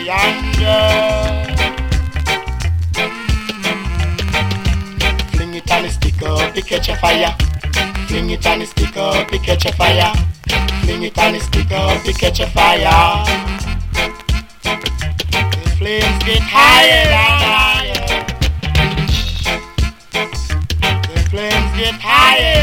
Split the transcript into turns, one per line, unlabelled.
yonder. Fling it on the stick up, it catch a fire. Fling it on the stick up, it catch a fire. Fling it on the stick up, it catch a fire. The flames get higher and higher. The flames get higher.